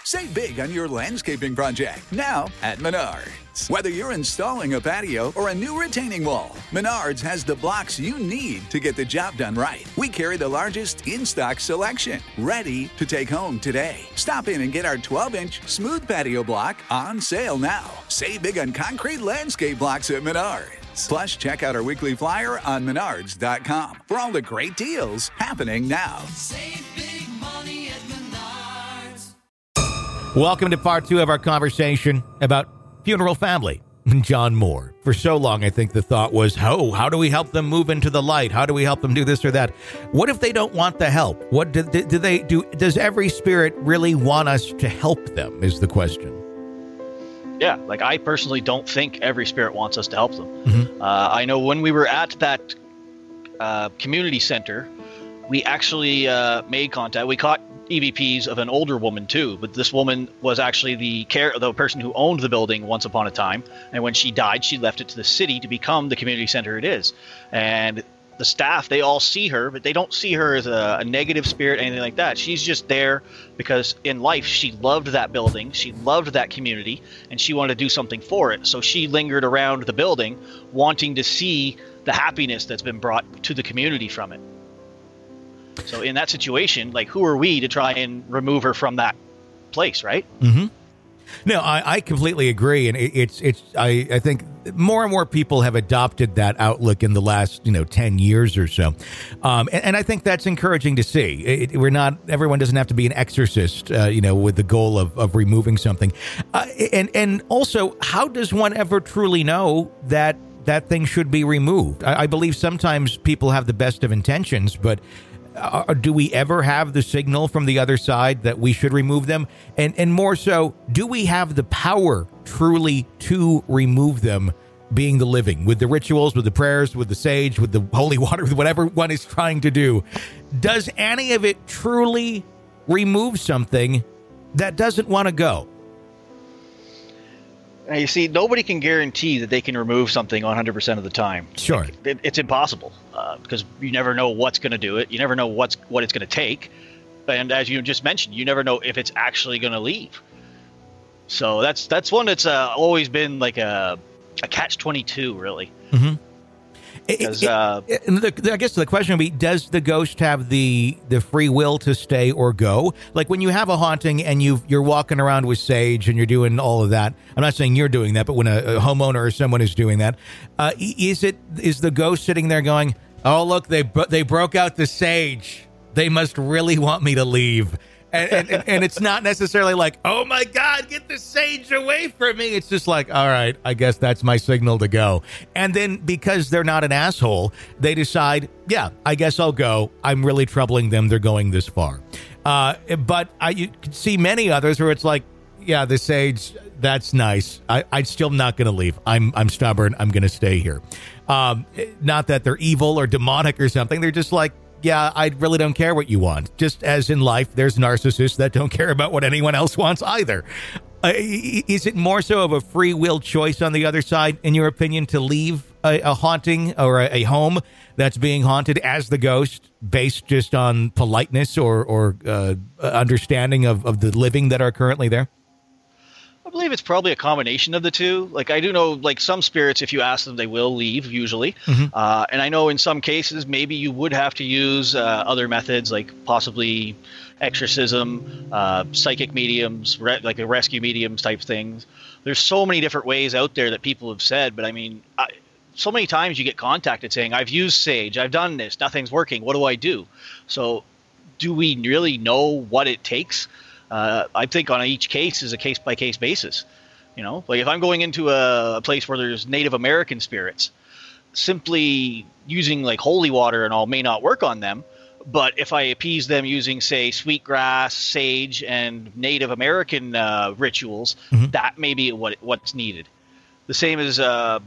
Save big on your landscaping project now at Menards. Whether you're installing a patio or a new retaining wall, Menards has the blocks you need to get the job done right. We carry the largest in-stock selection, ready to take home today. Stop in and get our 12-inch smooth patio block on sale now. Save big on concrete landscape blocks at Menards. Plus, check out our weekly flyer on menards.com for all the great deals happening now. Save big money at Menards. Welcome to part 2 of our conversation about funeral family and John Moore. For so long, I think the thought was, how do we help them move into the light? How do we help them do this or that? What if they don't want the help? What do they do? Does every spirit really want us to help them is the question. Yeah, like I personally don't think every spirit wants us to help them. Mm-hmm. I know when we were at that community center, we actually made contact. We caught EVPs of an older woman too, but this woman was actually the person who owned the building once upon a time. And when she died, she left it to the city to become the community center it is. And the staff, they all see her, but they don't see her as a negative spirit, anything like that. She's just there because in life, she loved that building. She loved that community and she wanted to do something for it. So she lingered around the building wanting to see the happiness that's been brought to the community from it. So in that situation, like, who are we to try and remove her from that place, right? Mm-hmm. No, I completely agree, and I think more and more people have adopted that outlook in the last 10 years or so, and I think that's encouraging to see. Everyone doesn't have to be an exorcist, with the goal of removing something, and also, how does one ever truly know that thing should be removed? I believe sometimes people have the best of intentions, but do we ever have the signal from the other side that we should remove them? And more so, do we have the power truly to remove them, being the living, with the rituals, with the prayers, with the sage, with the holy water, with whatever one is trying to do? Does any of it truly remove something that doesn't want to go? Now, you see, nobody can guarantee that they can remove something 100% of the time. Sure. It's impossible because you never know what's going to do it. You never know what it's going to take. And as you just mentioned, you never know if it's actually going to leave. So that's one that's always been like a catch-22, really. Mm-hmm. I guess the question would be, does the ghost have the free will to stay or go? Like when you have a haunting and you're walking around with sage and you're doing all of that. I'm not saying you're doing that, but when a homeowner or someone is doing that, is the ghost sitting there going, "Oh, look, they broke out the sage. They must really want me to leave." And it's not necessarily like, "Oh my God, get the sage away from me." It's just like, all right, I guess that's my signal to go. And then because they're not an asshole, they decide, yeah, I guess I'll go. I'm really troubling them. They're going this far. But you can see many others where it's like, yeah, the sage, that's nice. I'm still not going to leave. I'm stubborn. I'm going to stay here. Not that they're evil or demonic or something. They're just like, yeah, I really don't care what you want. Just as in life, there's narcissists that don't care about what anyone else wants either. Is it more so of a free will choice on the other side, in your opinion, to leave a haunting or a home that's being haunted as the ghost, based just on politeness or understanding of the living that are currently there? I believe it's probably a combination of the two. Like, I do know, like, some spirits, if you ask them, they will leave usually. Mm-hmm. And I know in some cases, maybe you would have to use other methods, like possibly exorcism, psychic mediums, like a rescue mediums type things. There's so many different ways out there that people have said, but I mean, so many times you get contacted saying, I've used sage, I've done this, nothing's working. What do I do? So do we really know what it takes? I think on each case is a case-by-case basis. Like if I'm going into a place where there's Native American spirits, simply using like holy water and all may not work on them. But if I appease them using, say, sweetgrass, sage, and Native American rituals, mm-hmm. that may be what's needed. The same as,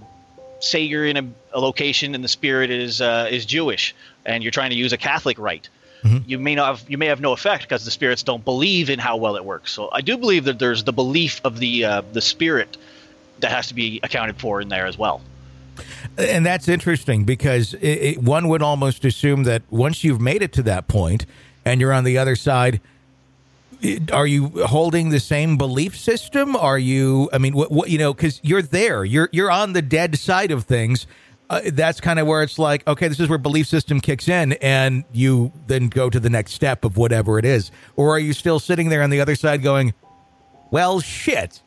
say you're in a location and the spirit is Jewish, and you're trying to use a Catholic rite. Mm-hmm. You may have no effect because the spirits don't believe in how well it works. So I do believe that there's the belief of the spirit that has to be accounted for in there as well. And that's interesting because one would almost assume that once you've made it to that point and you're on the other side, Are you holding the same belief system? Are you, I mean, what you know, because you're there, you're on the dead side of things. That's kind of where it's like, okay, this is where belief system kicks in, and you then go to the next step of whatever it is. Or are you still sitting there on the other side going, well, shit.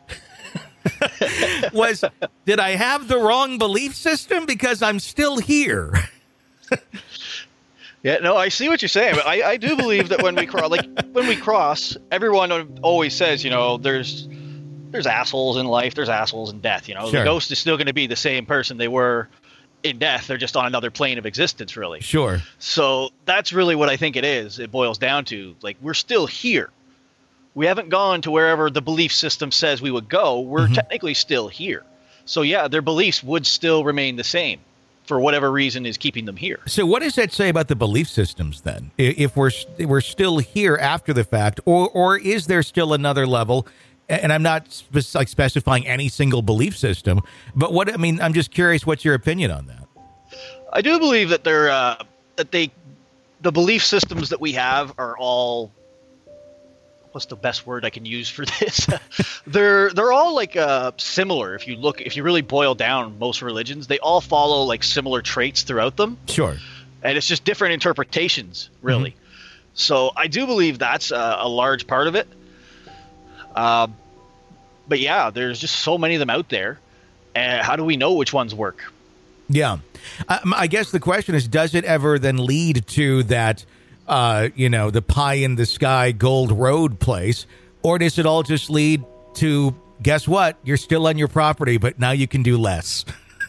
Did I have the wrong belief system? Because I'm still here. Yeah, no, I see what you're saying, but I do believe that when we cross, everyone always says, you know, there's assholes in life, there's assholes in death. You know, Sure. The ghost is still going to be the same person they were in death. They're just on another plane of existence, really. Sure. So that's really what I think it is. It boils down to, like, we're still here. We haven't gone to wherever the belief system says we would go. We're technically still here. So yeah, their beliefs would still remain the same for whatever reason is keeping them here. So what does that say about the belief systems then? If we're still here after the fact, or is there still another level? And I'm not specifying any single belief system, but I'm just curious, what's your opinion on that? I do believe that the belief systems that we have are all, what's the best word I can use for this? they're all like similar. If you really boil down most religions, they all follow like similar traits throughout them. Sure. And it's just different interpretations, really. So I do believe that's a large part of it. But yeah, there's just so many of them out there. And how do we know which ones work? Yeah. I guess the question is, does it ever then lead to that, the pie in the sky Gold Road place? Or does it all just lead to, guess what? You're still on your property, but now you can do less.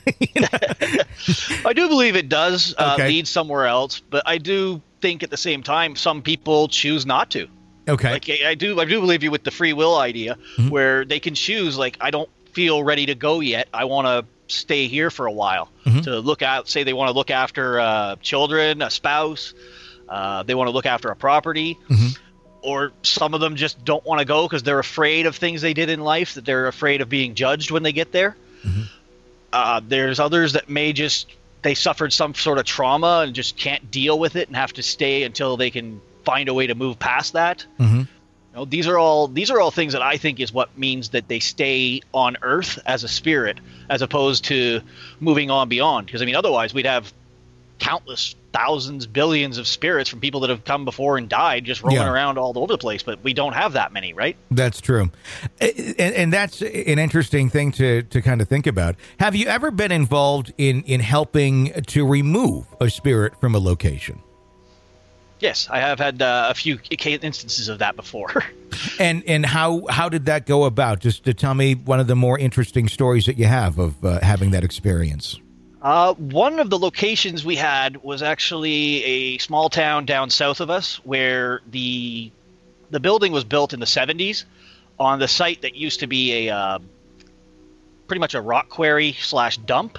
I do believe it does Okay. lead somewhere else, but I do think at the same time, some people choose not to. Okay. Like I do believe you with the free will idea, where they can choose, like, I don't feel ready to go yet. I want to stay here for a while to look out. Say they want to look after children, a spouse. They want to look after a property, or some of them just don't want to go because they're afraid of things they did in life, that they're afraid of being judged when they get there. There's others that they suffered some sort of trauma and just can't deal with it and have to stay until they can find a way to move past that. You know, these are all things that I think is what means that they stay on Earth as a spirit, as opposed to moving on beyond. Because I mean, otherwise we'd have countless thousands, billions of spirits from people that have come before and died just rolling around all over the place. But we don't have that many, right? That's true. And that's an interesting thing to kind of think about. Have you ever been involved in helping to remove a spirit from a location? Yes, I have had a few instances of that before. And how did that go about? Just to tell me one of the more interesting stories that you have of having that experience. One of the locations we had was actually a small town down south of us, where the building was built in the 70s on the site that used to be a pretty much a rock quarry / dump.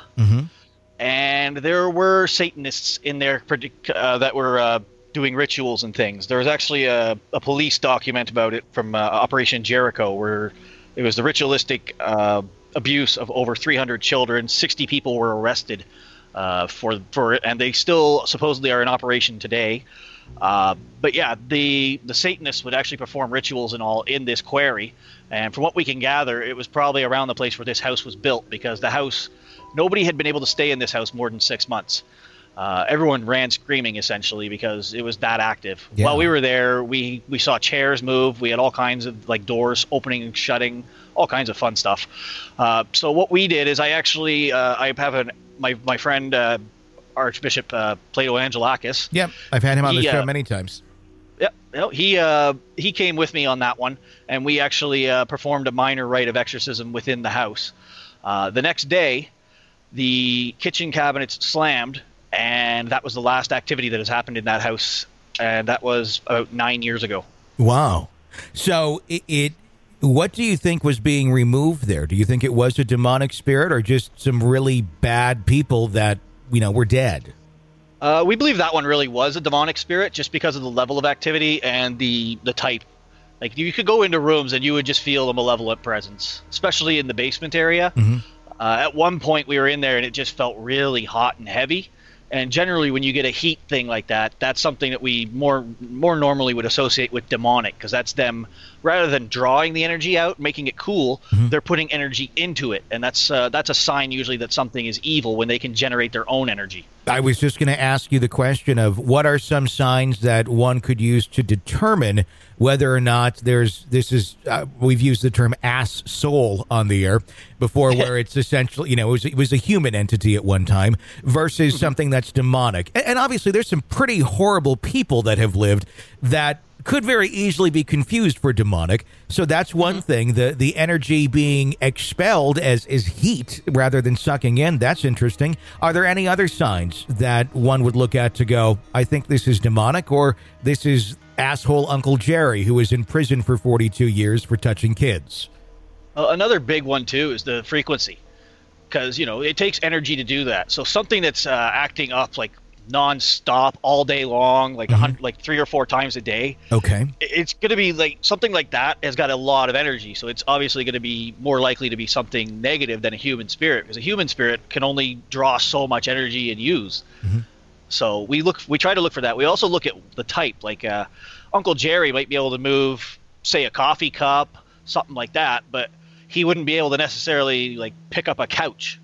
And there were Satanists in there that were doing rituals and things. There was actually a police document about it from Operation Jericho, where it was the ritualistic abuse of over 300 children. 60 people were arrested for it, and they still supposedly are in operation today. But yeah, the Satanists would actually perform rituals and all in this quarry. And from what we can gather, it was probably around the place where this house was built, because the house, nobody had been able to stay in this house more than 6 months. Everyone ran screaming, essentially, because it was that active. Yeah. While we were there, we saw chairs move. We had all kinds of like doors opening and shutting, all kinds of fun stuff. So what we did is I have my friend Archbishop Plato Angelakis. Yep, I've had him on the show many times. Yeah, he came with me on that one, and we actually performed a minor rite of exorcism within the house. The next day, the kitchen cabinets slammed, and that was the last activity that has happened in that house, and that was about 9 years ago. Wow. So what do you think was being removed there? Do you think it was a demonic spirit or just some really bad people that, were dead? We believe that one really was a demonic spirit, just because of the level of activity and the type. Like, you could go into rooms and you would just feel a malevolent presence, especially in the basement area. At one point we were in there and it just felt really hot and heavy. And generally, when you get a heat thing like that, that's something that we more normally would associate with demonic, because that's them, rather than drawing the energy out, making it cool, they're putting energy into it, and that's a sign usually that something is evil when they can generate their own energy. I was just going to ask you the question of what are some signs that one could use to determine whether or not we've used the term ass soul on the air before, where it's essentially, it was a human entity at one time versus something that's demonic. And obviously there's some pretty horrible people that have lived that could very easily be confused for demonic. So that's one thing. The energy being expelled as heat rather than sucking in, that's interesting. Are there any other signs that one would look at to go, I think this is demonic, or this is asshole Uncle Jerry who was in prison for 42 years for touching kids? Another big one too is the frequency, because it takes energy to do that. So something that's acting up like non-stop all day long, like 3 or 4 times a day, it's going to be like something like that has got a lot of energy, so it's obviously going to be more likely to be something negative than a human spirit, because a human spirit can only draw so much energy and use. So we try to look for that. We also look at the type, like Uncle Jerry might be able to move, say, a coffee cup, something like that, but he wouldn't be able to necessarily like pick up a couch.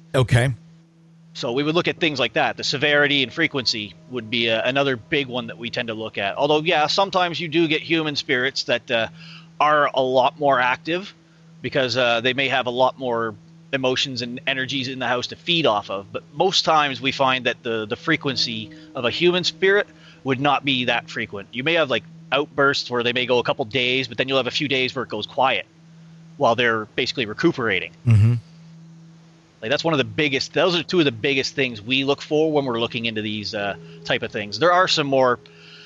So we would look at things like that. The severity and frequency would be another big one that we tend to look at. Although, yeah, sometimes you do get human spirits that are a lot more active, because they may have a lot more emotions and energies in the house to feed off of. But most times we find that the frequency of a human spirit would not be that frequent. You may have like outbursts where they may go a couple days, but then you'll have a few days where it goes quiet while they're basically recuperating. Like those are two of the biggest things we look for when we're looking into these type of things. There are some more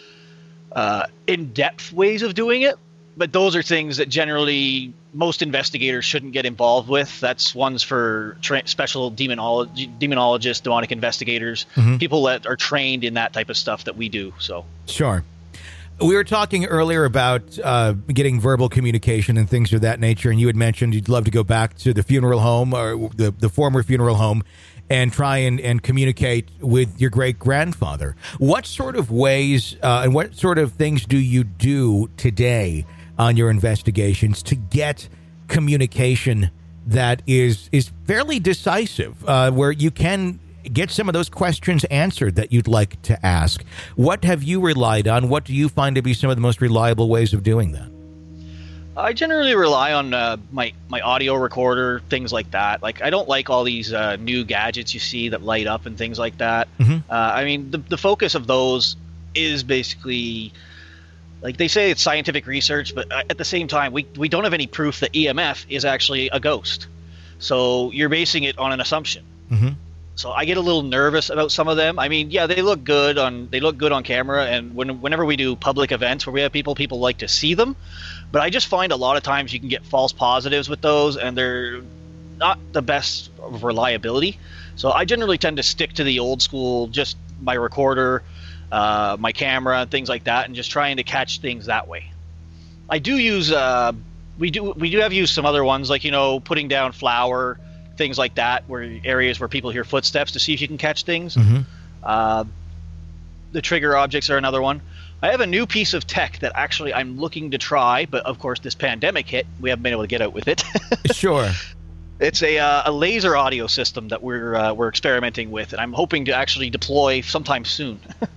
in-depth ways of doing it, but those are things that generally most investigators shouldn't get involved with. That's ones for special demonologists, demonic investigators, people that are trained in that type of stuff that we do. So sure. We were talking earlier about getting verbal communication and things of that nature, and you had mentioned you'd love to go back to the funeral home or the former funeral home and try and communicate with your great-grandfather. What sort of ways and what sort of things do you do today on your investigations to get communication that is fairly decisive, where you can get some of those questions answered that you'd like to ask? What have you relied on? What do you find to be some of the most reliable ways of doing that? I generally rely on my audio recorder, things like that. Like, I don't like all these new gadgets you see that light up and things like that. I mean, the focus of those is basically, like they say, it's scientific research, but at the same time, we don't have any proof that EMF is actually a ghost. So you're basing it on an assumption. So I get a little nervous about some of them. I mean, yeah, they look good on camera, and whenever we do public events where we have people like to see them. But I just find a lot of times you can get false positives with those, and they're not the best of reliability. So I generally tend to stick to the old school, just my recorder, my camera, and things like that, and just trying to catch things that way. I do use we do have used some other ones, like putting down flour, things like that, where areas where people hear footsteps to see if you can catch things. The trigger objects are another one. I have a new piece of tech that actually I'm looking to try, but of course this pandemic hit, we haven't been able to get out with it. Sure. It's a laser audio system that we're experimenting with, and I'm hoping to actually deploy sometime soon.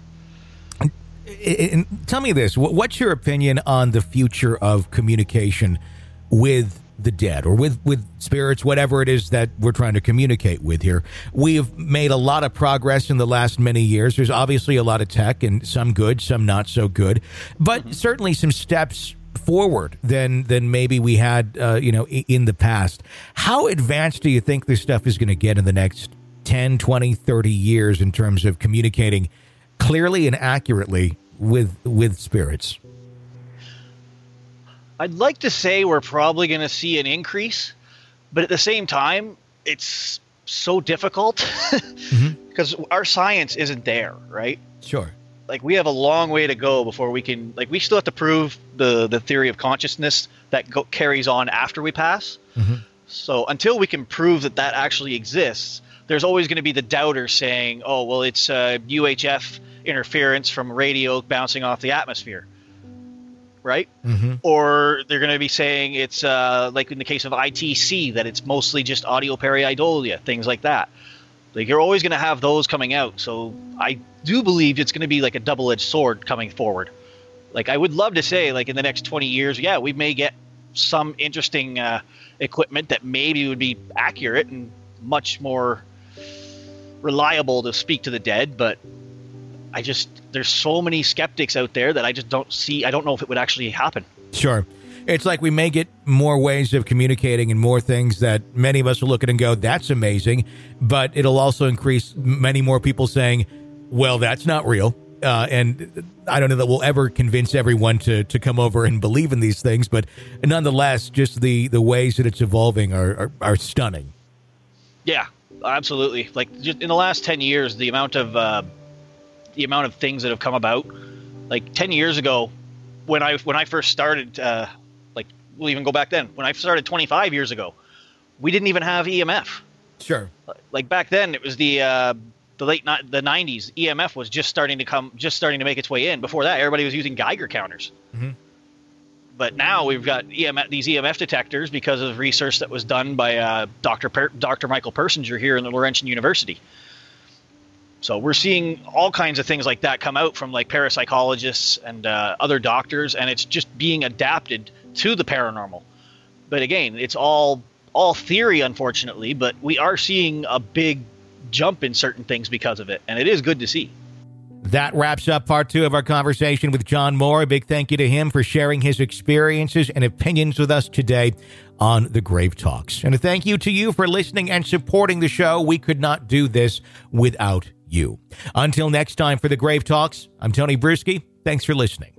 And tell me this, what's your opinion on the future of communication with the dead or with spirits, whatever it is that we're trying to communicate with here? We've made a lot of progress in the last many years. There's obviously a lot of tech, and some good, some not so good, but certainly some steps forward than maybe we had in the past. How advanced do you think this stuff is going to get in the next 10, 20, 30 years in terms of communicating clearly and accurately with spirits? I'd like to say we're probably going to see an increase, but at the same time, it's so difficult because our science isn't there, right? Sure. Like, we have a long way to go before we can, like, we still have to prove the theory of consciousness that carries on after we pass. So until we can prove that actually exists, there's always going to be the doubter saying, oh, well, it's UHF interference from radio bouncing off the atmosphere, right? Mm-hmm. Or they're going to be saying it's like in the case of ITC, that it's mostly just audio pareidolia, things like that. Like, you're always going to have those coming out. So I do believe it's going to be like a double-edged sword coming forward. Like, I would love to say, like, in the next 20 years, yeah, we may get some interesting equipment that maybe would be accurate and much more reliable to speak to the dead. But there's so many skeptics out there that I just I don't know if it would actually happen. Sure. It's like we may get more ways of communicating and more things that many of us will look at and go, that's amazing. But it'll also increase many more people saying, well, that's not real. And I don't know that we'll ever convince everyone to come over and believe in these things. But nonetheless, just the ways that it's evolving are stunning. Yeah, absolutely. Like, just in the last 10 years, the amount of things that have come about, like 10 years ago, when I first started, we'll even go back then. When I started 25 years ago, we didn't even have EMF. Sure. Like, back then, it was the 90s. EMF was just starting to make its way in. Before that, everybody was using Geiger counters. Mm-hmm. But now we've got these EMF detectors because of research that was done by Dr. Michael Persinger here in the Laurentian University. So we're seeing all kinds of things like that come out from, like, parapsychologists and other doctors, and it's just being adapted to the paranormal. But again, it's all theory, unfortunately, but we are seeing a big jump in certain things because of it, and it is good to see. That wraps up part 2 of our conversation with John Moore. A big thank you to him for sharing his experiences and opinions with us today on The Grave Talks. And a thank you to you for listening and supporting the show. We could not do this without you. Until next time for The Grave Talks, I'm Tony Bruschi. Thanks for listening.